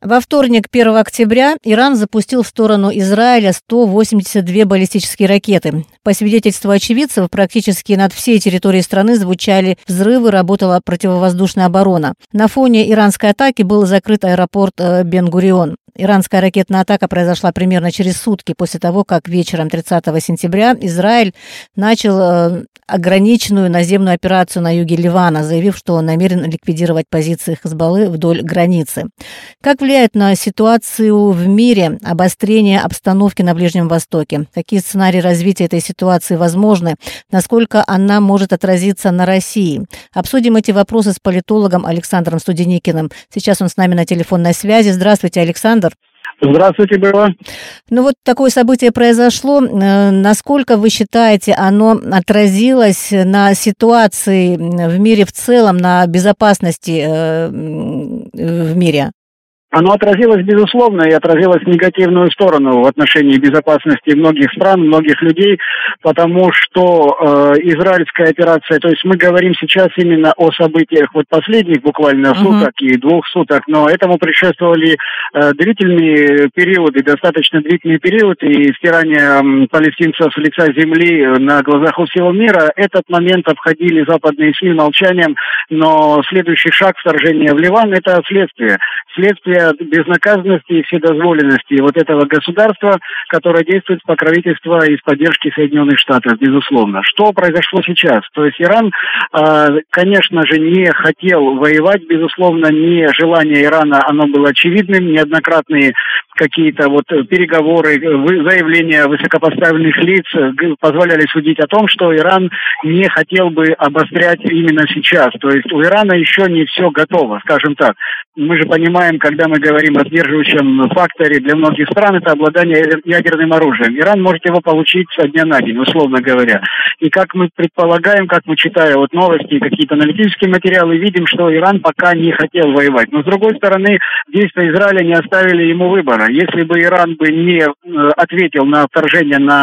Во вторник, 1 октября, Иран запустил в сторону Израиля 182 баллистические ракеты. По свидетельству очевидцев, практически над всей территорией страны звучали взрывы, работала противовоздушная оборона. На фоне иранской атаки был закрыт аэропорт Бен-Гурион. Иранская ракетная атака произошла примерно через сутки после того, как вечером 30 сентября Израиль начал ограниченную наземную операцию на юге Ливана, заявив, что он намерен ликвидировать позиции Хезболлы вдоль границы. Как влияет на ситуацию в мире обострение обстановки на Ближнем Востоке? Какие сценарии развития этой ситуации возможны? Насколько она может отразиться на России? Обсудим эти вопросы с политологом Александром Студеникиным. Сейчас он с нами на телефонной связи. Здравствуйте, Александр. Здравствуйте, Белла. Ну вот такое событие произошло. Насколько вы считаете, оно отразилось на ситуации в мире в целом, на безопасности в мире? Оно отразилось, безусловно, и отразилось в негативную сторону в отношении безопасности многих стран, многих людей, потому что израильская операция, то есть мы говорим сейчас именно о событиях вот последних буквально суток и 2 суток, но этому предшествовали длительные периоды, достаточно длительный период, и стирание палестинцев с лица земли на глазах у всего мира. Этот момент обходили западные СМИ молчанием, но следующий шаг вторжения в Ливан – это следствие безнаказанности и вседозволенности вот этого государства, которое действует с покровительства и с поддержки Соединенных Штатов, безусловно. Что произошло сейчас? То есть Иран, конечно же, не хотел воевать, безусловно, не желание Ирана, оно было очевидным, неоднократные какие-то вот переговоры, заявления высокопоставленных лиц позволяли судить о том, что Иран не хотел бы обострять именно сейчас. То есть у Ирана еще не все готово, скажем так. Мы же понимаем, когда мы говорим о сдерживающем факторе для многих стран, это обладание ядерным оружием. Иран может его получить со дня на день, условно говоря. И как мы предполагаем, как мы читая вот новости и какие-то аналитические материалы, видим, что Иран пока не хотел воевать. Но с другой стороны, действия Израиля не оставили ему выбора. Если бы Иран бы не ответил на вторжение на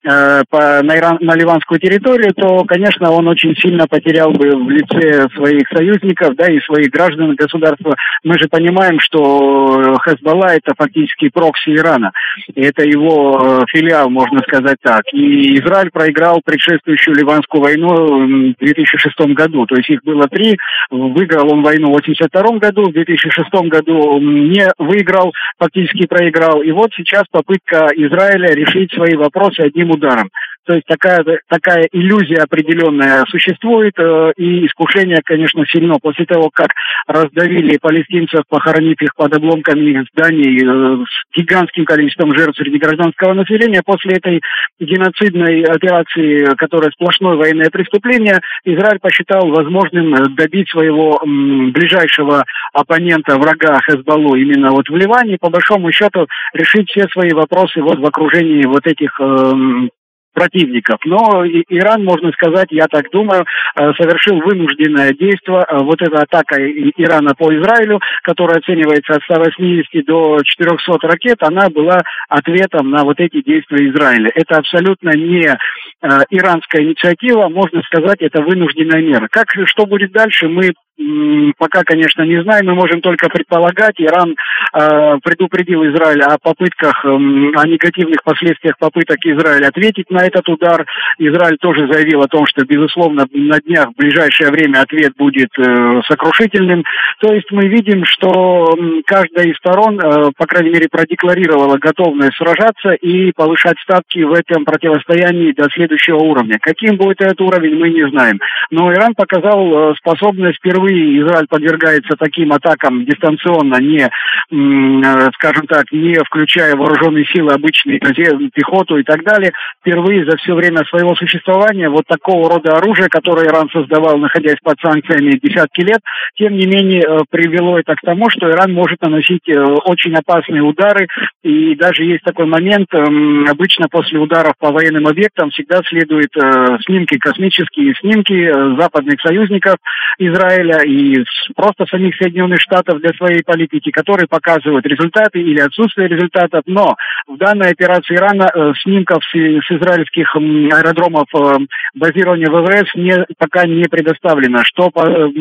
ливанскую территорию, то, конечно, он очень сильно потерял бы в лице своих союзников, да, и своих граждан государства. Мы же понимаем, что Хезболла – это фактически прокси Ирана. И это его филиал, можно сказать так. И Израиль проиграл предшествующую ливанскую войну в 2006 году. То есть их было 3. Выиграл он войну в 1982 году, в 2006 году не выиграл, фактически проиграл. И вот сейчас попытка Израиля решить свои вопросы одним ударом. То есть такая иллюзия определенная существует, и искушение, конечно, сильно. После того, как раздавили палестинцев, похоронив их под обломками зданий с гигантским количеством жертв среди гражданского населения, после этой геноцидной операции, которая сплошное военное преступление, Израиль посчитал возможным добить своего ближайшего оппонента, врага Хезболлу, именно вот в Ливане, и по большому счету решить все свои вопросы вот в окружении вот этих противников. Но Иран, можно сказать, я так думаю, совершил вынужденное действие. Вот эта атака Ирана по Израилю, которая оценивается от 180 до 400 ракет, она была ответом на вот эти действия Израиля. Это абсолютно не иранская инициатива, можно сказать, это вынужденная мера. Что будет дальше, мы пока, конечно, не знаем, мы можем только предполагать. Иран предупредил Израиль о попытках, о негативных последствиях попыток Израиля ответить на этот удар. Израиль тоже заявил о том, что, безусловно, на днях в ближайшее время ответ будет сокрушительным. То есть мы видим, что каждая из сторон, по крайней мере, продекларировала готовность сражаться и повышать ставки в этом противостоянии до следующего уровня. Каким будет этот уровень, мы не знаем. Но Иран показал способность впервые. Израиль подвергается таким атакам дистанционно, скажем так, не включая вооруженные силы, обычные пехоту и так далее. Впервые за все время своего существования вот такого рода оружие, которое Иран создавал, находясь под санкциями десятки лет, тем не менее привело это к тому, что Иран может наносить очень опасные удары. И даже есть такой момент, обычно после ударов по военным объектам всегда следуют снимки, космические снимки западных союзников Израиля и просто самих Соединенных Штатов для своей политики, которые показывают, показывают результаты или отсутствие результатов, но в данной операции Ирана снимков с израильских аэродромов базирования ВВС пока не предоставлено, что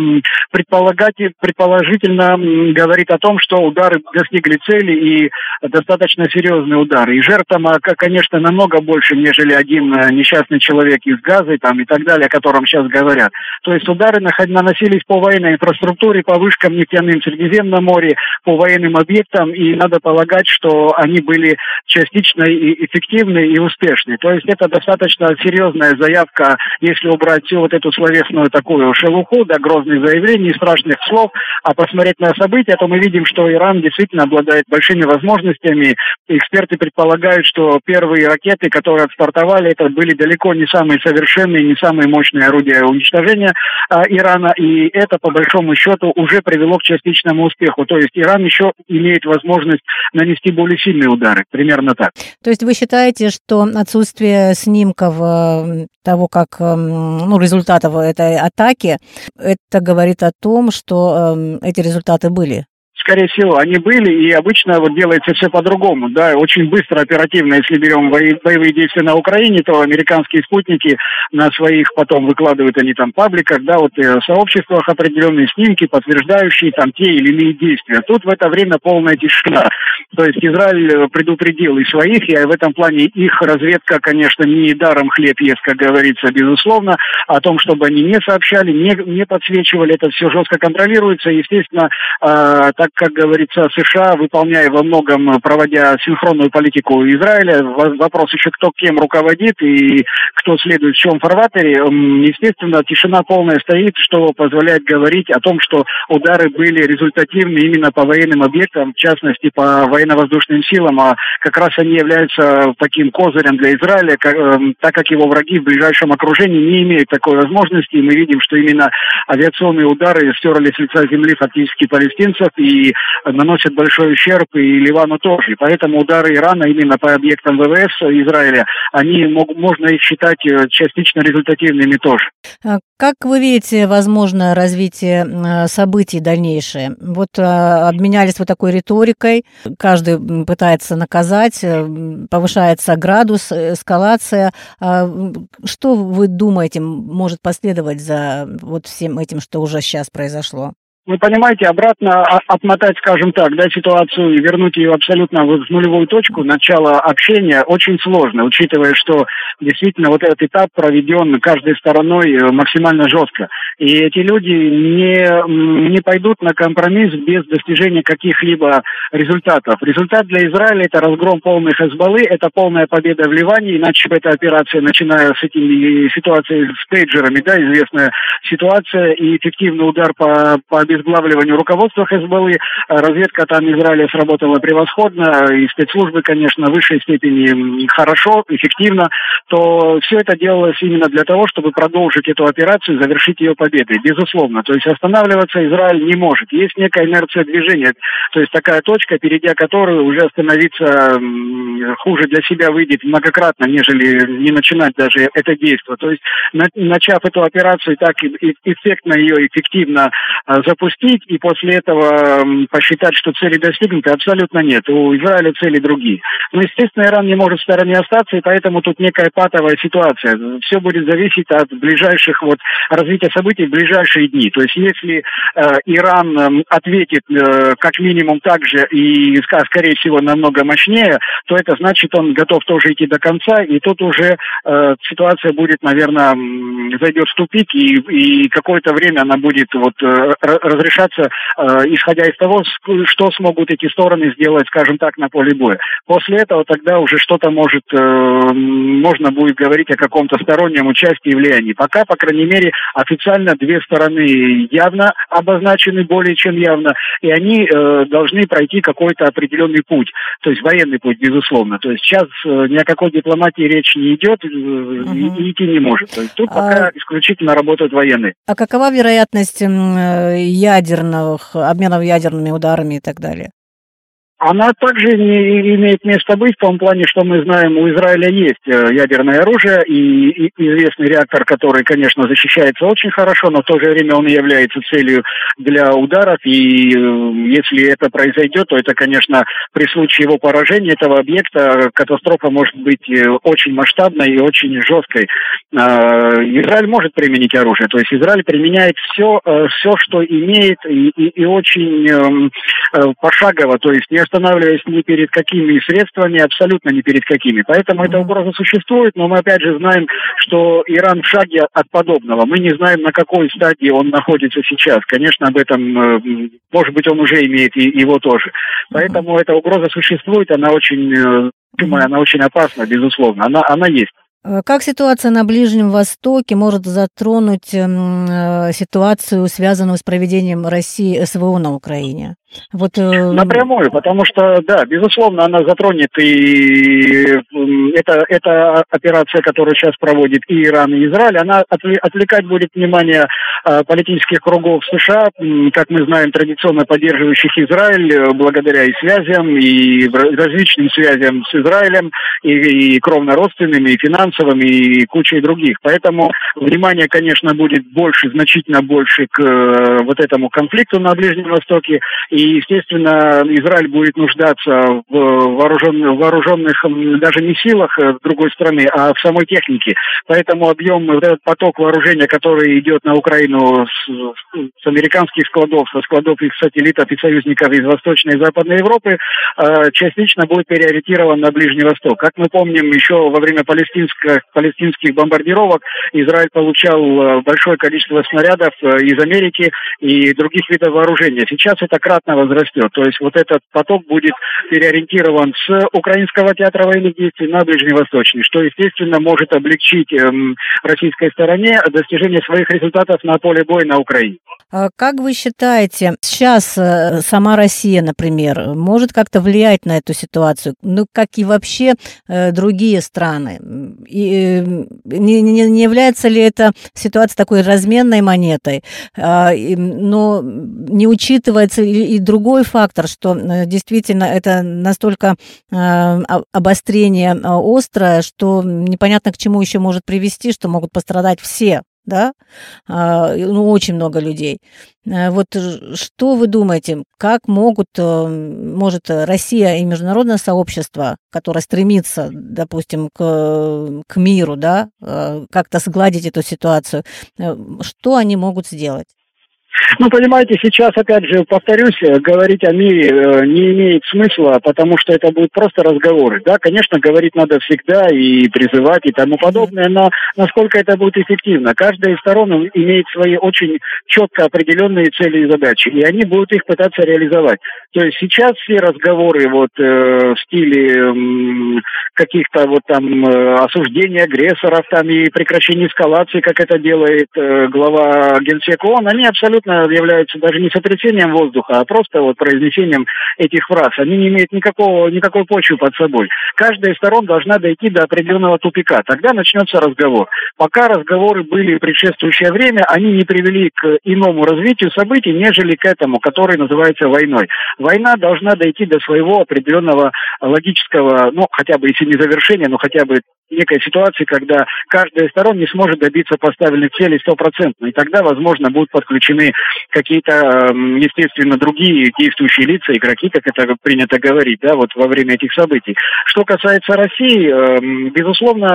предположительно говорит о том, что удары достигли цели и достаточно серьезные удары. И жертв там, конечно, намного больше, нежели один несчастный человек из Газы там, и так далее, о котором сейчас говорят. То есть удары наносились по военной инфраструктуре, по вышкам нефтяным в Средиземном море, по военным объектам, и надо полагать, что они были частично и эффективны и успешны. То есть это достаточно серьезная заявка, если убрать всю вот эту словесную такую шелуху, да, грозных заявлений, страшных слов, а посмотреть на события, то мы видим, что Иран действительно обладает большими возможностями. Эксперты предполагают, что первые ракеты, которые отстартовали, это были далеко не самые совершенные, не самые мощные орудия уничтожения Ирана, и это, по большому счету, уже привело к частичному успеху. То есть Иран еще имеет возможность нанести более сильные удары, примерно так. То есть вы считаете, что отсутствие снимков того, как, результатов этой атаки, это говорит о том, что эти результаты были? Скорее всего, они были, и обычно вот делается все по-другому, да, очень быстро, оперативно. Если берем боевые действия на Украине, то американские спутники на своих потом выкладывают они там пабликах, да, вот в сообществах определенные снимки, подтверждающие там те или иные действия. Тут в это время полная тишина. То есть Израиль предупредил и своих, и в этом плане их разведка, конечно, не даром хлеб ест, как говорится, безусловно, о том, чтобы они не сообщали, не подсвечивали, это все жестко контролируется, естественно, так как говорится, США, выполняя во многом, проводя синхронную политику Израиля, вопрос еще кто кем руководит и кто следует в чем фарватере, естественно, тишина полная стоит, что позволяет говорить о том, что удары были результативны именно по военным объектам, в частности, по военно-воздушным силам, а как раз они являются таким козырем для Израиля, так как его враги в ближайшем окружении не имеют такой возможности, и мы видим, что именно авиационные удары стерли с лица земли фактически палестинцев и наносят большой ущерб и Ливану тоже. И поэтому удары Ирана именно по объектам ВВС Израиля, можно их считать частично результативными тоже. Как вы видите возможное развитие событий дальнейшее? Вот обменялись вот такой риторикой, каждый пытается наказать, повышается градус, эскалация. Что вы думаете, может последовать за вот всем этим, что уже сейчас произошло? Вы понимаете, обратно отмотать, скажем так, да, ситуацию и вернуть ее абсолютно в нулевую точку начала общения очень сложно, учитывая, что действительно вот этот этап проведен каждой стороной максимально жестко. И эти люди не пойдут на компромисс без достижения каких-либо результатов. Результат для Израиля – это разгром полной Хезболлы, это полная победа в Ливане, иначе бы эта операция, начиная с этими ситуацией с пейджерами, да, известная ситуация, и эффективный удар по обезглавливанию руководства Хезболлы. Разведка там Израиля сработала превосходно, и спецслужбы, конечно, в высшей степени хорошо, эффективно, то все это делалось именно для того, чтобы продолжить эту операцию, завершить ее победой, безусловно. То есть останавливаться Израиль не может. Есть некая инерция движения, то есть такая точка, перейдя которую уже остановиться хуже для себя выйдет многократно, нежели не начинать даже это действие. То есть, начав эту операцию, так эффектно ее, эффективно запустить и после этого посчитать, что цели достигнуты, абсолютно нет. У Израиля цели другие. Но, естественно, Иран не может в стороне остаться, и поэтому тут некая патовая ситуация. Все будет зависеть от ближайших развития событий в ближайшие дни. То есть, если Иран ответит как минимум так же и, скорее всего, намного мощнее, то это значит, он готов тоже идти до конца, и тут уже ситуация будет, наверное, зайдет в тупик, и какое-то время она будет разрешаться, исходя из того, что смогут эти стороны сделать, скажем так, на поле боя. После этого тогда уже что-то можно будет говорить о каком-то стороннем участии и влиянии. Пока, по крайней мере, официально две стороны явно обозначены, более чем явно, и они должны пройти какой-то определенный путь, то есть военный путь, безусловно. То есть сейчас ни о какой дипломатии речь не идет и идти не может. То есть тут пока исключительно работают военные. А какова вероятность ядерных обменов ядерными ударами и так далее? Она также не имеет места быть в том плане, что мы знаем, у Израиля есть ядерное оружие и известный реактор, который, конечно, защищается очень хорошо, но в то же время он является целью для ударов. И если это произойдет, то это, конечно, при случае его поражения этого объекта катастрофа может быть очень масштабной и очень жесткой. Израиль может применить оружие, то есть Израиль применяет все, что имеет, и очень пошагово, то есть не останавливаясь ни перед какими средствами, абсолютно ни перед какими. Поэтому эта угроза существует, но мы опять же знаем, что Иран в шаге от подобного. Мы не знаем, на какой стадии он находится сейчас. Конечно, об этом, может быть, он уже имеет и его тоже. Поэтому эта угроза существует, она очень, она очень опасна, безусловно. Она есть. Как ситуация на Ближнем Востоке может затронуть ситуацию, связанную с проведением России СВО на Украине? Напрямую, потому что, да, безусловно, она затронет и эта операция, которую сейчас проводит и Иран, и Израиль, она отвлекать будет внимание политических кругов США, как мы знаем, традиционно поддерживающих Израиль, благодаря и связям, и различным связям с Израилем, и кровно-родственным, и финансовым, и кучей других. Поэтому внимание, конечно, будет больше, значительно больше к вот этому конфликту на Ближнем Востоке. И, естественно, Израиль будет нуждаться в вооруженных даже не силах другой страны, а в самой технике. Поэтому объем, этот поток вооружения, который идет на Украину с американских складов, со складов их сателлитов и союзников из Восточной и Западной Европы, частично будет переориентирован на Ближний Восток. Как мы помним, еще во время палестинских бомбардировок Израиль получал большое количество снарядов из Америки и других видов вооружения. Сейчас это кратно возрастет. То есть вот этот поток будет переориентирован с Украинского театра военных действий на Ближневосточный, что, естественно, может облегчить российской стороне достижение своих результатов на поле боя на Украине. Как вы считаете, сейчас сама Россия, например, может как-то влиять на эту ситуацию, ну, как и вообще другие страны? И не является ли эта ситуация такой разменной монетой? Но не учитывается и другой фактор, что действительно это настолько обострение острое, что непонятно, к чему еще может привести, что могут пострадать все. Да, очень много людей. Вот что вы думаете, как может Россия и международное сообщество, которое стремится, допустим, к миру, да, как-то сгладить эту ситуацию, что они могут сделать? Ну, понимаете, сейчас, опять же, повторюсь, говорить о мире не имеет смысла, потому что это будут просто разговоры. Да, конечно, говорить надо всегда и призывать и тому подобное, но насколько это будет эффективно? Каждая из сторон имеет свои очень четко определенные цели и задачи, и они будут их пытаться реализовать. То есть сейчас все разговоры в стиле каких-то осуждения агрессоров и прекращения эскалации, как это делает глава Генсека ООН, они абсолютно являются даже не сотрясением воздуха, а просто произнесением этих фраз. Они не имеют никакой почвы под собой. Каждая из сторон должна дойти до определенного тупика. Тогда начнется разговор. Пока разговоры были в предшествующее время, они не привели к иному развитию событий, нежели к этому, который называется войной. Война должна дойти до своего определенного логического, хотя бы если не завершения, но хотя бы некой ситуации, когда каждая из сторон не сможет добиться поставленных целей 100%. И тогда, возможно, будут подключены какие-то, естественно, другие действующие лица, игроки, как это принято говорить, во время этих событий. Что касается России, безусловно,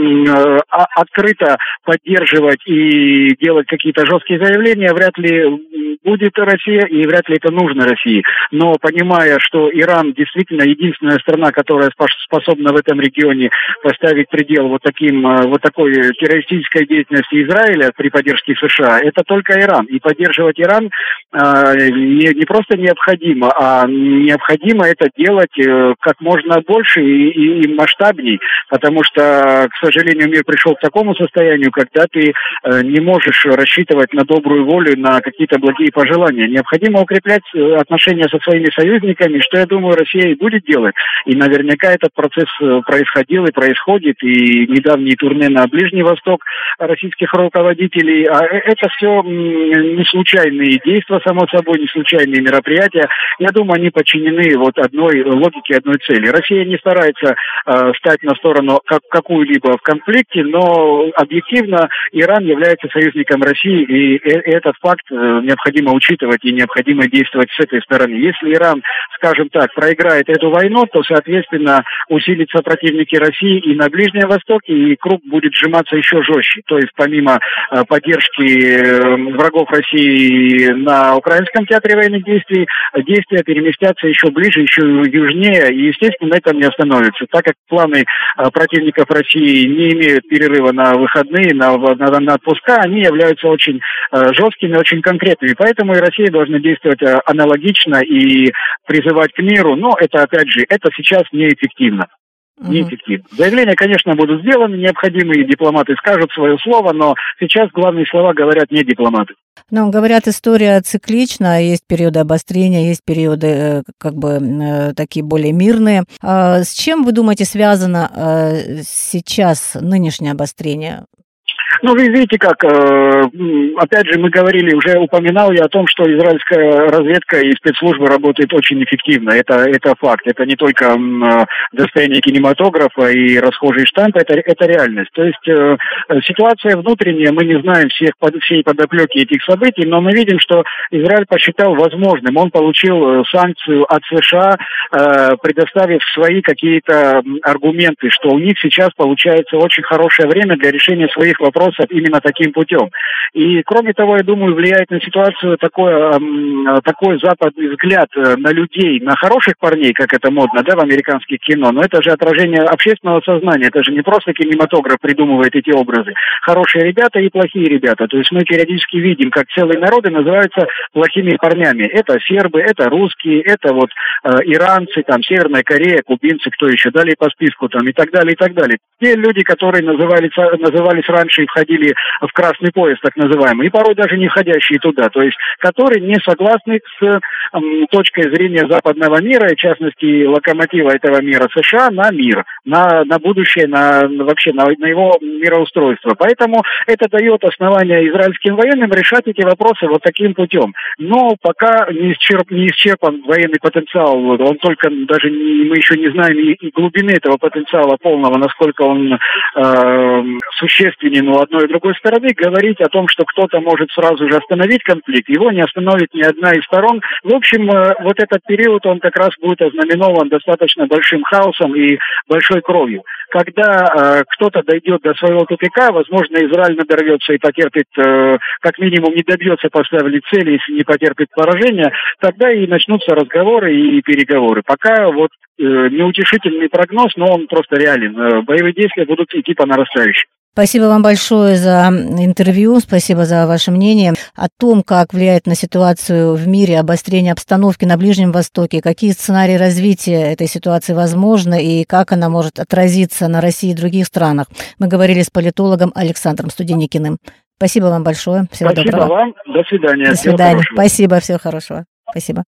открыто поддерживать и делать какие-то жесткие заявления вряд ли будет Россия, и вряд ли это нужно России. Но понимая, что Иран действительно единственная страна, которая способна в этом регионе поставить предел такой террористической деятельности Израиля при поддержке США, это только Иран. И поддерживать Иран не просто необходимо, а необходимо это делать как можно больше и масштабней, потому что, к сожалению, мир пришел к такому состоянию, когда ты не можешь рассчитывать на добрую волю, на какие-то благие пожелания. Необходимо укреплять отношения со своими союзниками, что, я думаю, Россия и будет делать. И наверняка этот процесс происходил и происходит, и недавние турне на Ближний Восток российских руководителей. А это все не случайные действия, само собой, не случайные мероприятия. Я думаю, они подчинены вот одной логике, одной цели. Россия не старается стать на сторону какую-либо в конфликте, но объективно Иран является союзником России, и этот факт необходимо учитывать и необходимо действовать с этой стороны. Если Иран, скажем так, проиграет эту войну, то, соответственно, усилятся противники России и на Ближнем Востоке, и круг будет сжиматься еще жестче. То есть помимо поддержки врагов России на украинском театре военных действий, действия переместятся еще ближе, еще южнее, и, естественно, на этом не остановится. Так как планы противников России не имеют перерыва на выходные, на отпуска, они являются очень жесткими, очень конкретными. Поэтому и Россия должна действовать аналогично и призывать к миру. Но это, опять же, это сейчас неэффективно. Неэффективно. Заявления, конечно, будут сделаны, необходимые дипломаты скажут свое слово, но сейчас главные слова говорят не дипломаты. Ну, говорят, история циклична, есть периоды обострения, есть периоды такие более мирные. С чем, вы думаете, связано сейчас нынешнее обострение? Ну, вы видите как, опять же, мы говорили, уже упоминал я о том, что израильская разведка и спецслужбы работают очень эффективно. Это факт. Это не только достояние кинематографа и расхожий штамп, это реальность. То есть ситуация внутренняя, мы не знаем всей подоплеки этих событий, но мы видим, что Израиль посчитал возможным. Он получил санкцию от США, предоставив свои какие-то аргументы, что у них сейчас получается очень хорошее время для решения своих вопросов именно таким путем. И, кроме того, я думаю, влияет на ситуацию такой западный взгляд на людей, на хороших парней, как это модно, да, в американских кино. Но это же отражение общественного сознания. Это же не просто кинематограф придумывает эти образы. Хорошие ребята и плохие ребята. То есть мы периодически видим, как целые народы называются плохими парнями. Это сербы, это русские, это вот иранцы, там, Северная Корея, кубинцы, кто еще, далее по списку, там, и так далее, и так далее. Те люди, которые назывались раньше и входили в красный пояс, так называемый, и порой даже не входящие туда, то есть которые не согласны с точкой зрения западного мира, и в частности локомотива этого мира США, на мир, на будущее, вообще на его мироустройство. Поэтому это дает основание израильским военным решать эти вопросы вот таким путем. Но пока не исчерпан военный потенциал, он только даже мы еще не знаем и глубины этого потенциала полного, насколько он существенен у одной и другой стороны. Говорить о том, что кто-то может сразу же остановить конфликт, его не остановит ни одна из сторон. В общем, вот этот период, он как раз будет ознаменован достаточно большим хаосом и большой кровью. Когда кто-то дойдет до своего тупика, возможно, Израиль надорвется и потерпит, как минимум, не добьется поставленной цели, если не потерпит поражения, тогда и начнутся разговоры и переговоры. Пока вот неутешительный прогноз, но он просто реален. Боевые действия будут идти по нарастающей. Спасибо вам большое за интервью, спасибо за ваше мнение о том, как влияет на ситуацию в мире обострение обстановки на Ближнем Востоке, какие сценарии развития этой ситуации возможны и как она может отразиться на России и других странах. Мы говорили с политологом Александром Студеникиным. Спасибо вам большое. Всего доброго. Спасибо вам. До свидания. До свидания. Спасибо. Всего хорошего. Спасибо.